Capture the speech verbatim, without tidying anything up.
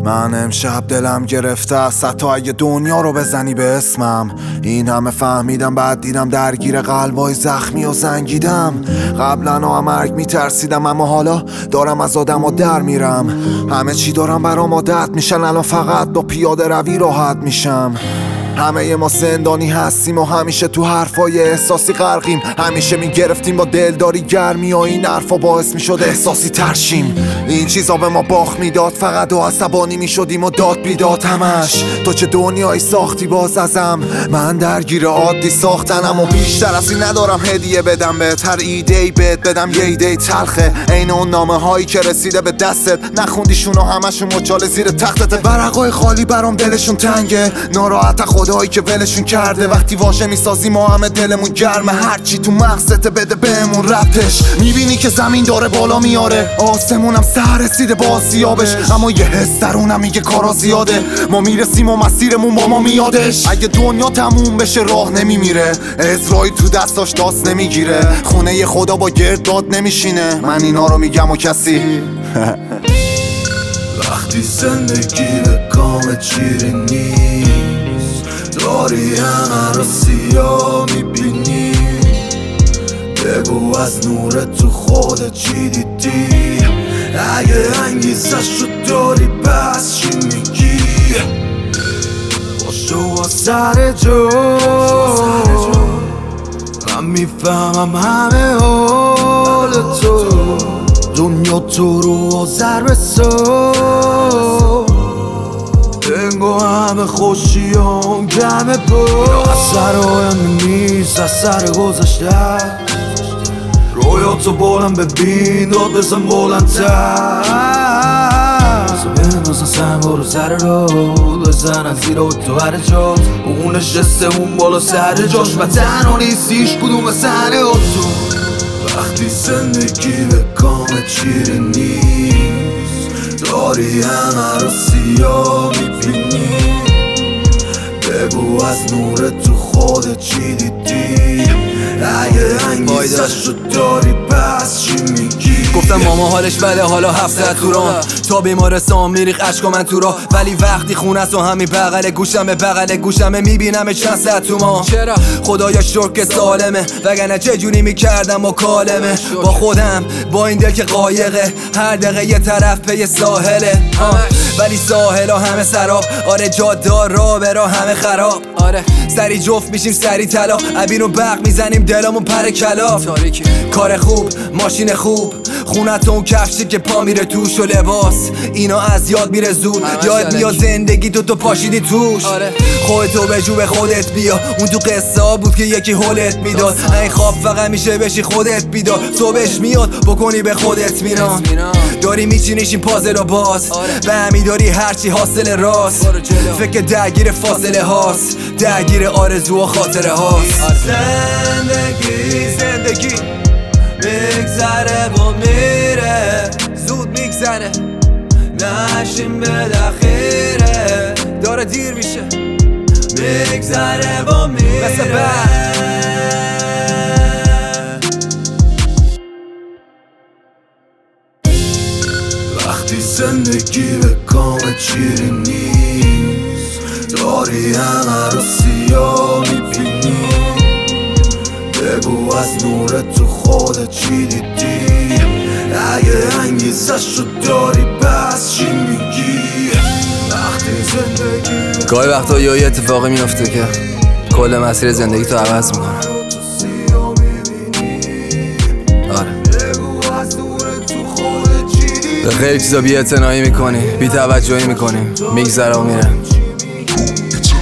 من امشب دلم گرفته است حتی اگه دنیا رو بزنی به اسمم. این همه فهمیدم بعد دیدم درگیر قلبای زخمی و زنگیدم. قبلا ها مرگ میترسیدم اما حالا دارم از آدم ها در میرم. همه چی دارم برام عادت میشن، الان فقط با پیاده روی راحت میشم. همه ما زندانی هستیم و همیشه تو حرفای احساسی غرقیم. همیشه میگرفتیم با دلداری گرمی و این حرفا باعث میشد احساسی ترشیم. این چیزا به ما باخت میداد، فقط و عصبانی میشدیم و داد بیداد همش. تو چه دنیایی ساختی باز ازم، من درگیر عادی ساختنم و بیشتر از این ندارم هدیه بدم بهت. هر ایده‌ای بهت بدم یه ایده تلخه، عین اون نامه هایی که رسیده به دستت نخوندیشون و همشون مچاله زیر تختت. ورقای خالی برام دلشون تنگه، ناراحت خدایی که ولشون کرده. وقتی واژه میسازی ما همه دلمون گرمه، هرچی تو مغزت بده بهمون ربطش. میبینی که زمین داره بالا میاره، آسمونم سر رسیده با آسیابش، اما یه حس درونم میگه کارا زیاده. ما میرسیم و مسیرمون با ما میادش. اگه دنیا تموم بشه راه نمیمیره، اسرائیل تو دستاش داست نمیگیره، خونه خدا با گرداد نمیشینه. من اینا رو میگم و کسی وقتی زندگی به کام چیری نیست، داری همه رو سیاه میبینی. بگو از نور تو خودت چی دیدی، اگه انگیزش رو داری بس چی میگی. باشو با سر جو، من میفهمم همه حال تو. دنیا تو رو آذر بسو، انگو همه خوشیان جمع بود. از سر آینده نیست، از سر گذشته. رویاتو بلند ببین، داد بزن بلندتر. بندازن سن برو سر رو، بزنن زیر تو هر جات. اون نشسته اون بالا سر جاش و تنها نیستیش کدوم سنه تو. وقتی زندگی به کام چیری نیست، داری همه رو سیاه میبینی. بگو از نور تو خودت چی دیدی، اگه انگیزش رو داری پس چی میگی. گفتم ماما حالش بده حالا هفته تو رام، تا بیمارستان میریخ عشق من تو را. ولی وقتی خونه است و همین بغل گوشمه، بغل گوشمه میبینم چند ساعت تو ما. چرا خدایا شکر که سالمه، وگرنه چه جوری میکردم و کالمه. با خودم با این دل که قایقه، هر دقیقه یه طرف پی ساحله. ولی ساحل ها همه سراب، آره جادار را برا همه خراب. آره سری جفت میشیم سری طلا، عبین و برق میزنیم دلمون پر کلاف. کار خوب ماشین خوب، خونت اون کفشی که پا میره توش و لباس، اینا از یاد میره زود. یاد میاد زندگی تو تو پاشیدی توش. آره. خودتو به جو به خودت بیا، اون تو قصه ها بود که یکی حالت میداد. این خواب فقط میشه بشی خودت بیدار، صبحش میاد بکنی به خودت میران. داری میچینیش این پازل و باز، به همی داری هرچی حاصل راست. فکر درگیر فاصله هاست، درگیر آرزو و خاطره هاست. زندگی زندگی میگذره و میره، زود میگذره نشیم به دخیره. داره دیر میشه میگذره و میره مثل بعد. وقتی زندگی به کام چیری نیست، داری همه رو سیاه میبینی. بگو از نور تو خودت چی دیدی، اگه انگیزش رو داری بس چی میگی. وقتی زندگی گاهی وقتا یه اتفاقی میفته که کل مسیر زندگی تو عوض میکنه. آره به خیلی چیزا بی اعتنایی میکنی، بی توجهی میکنی، میگذره و میره.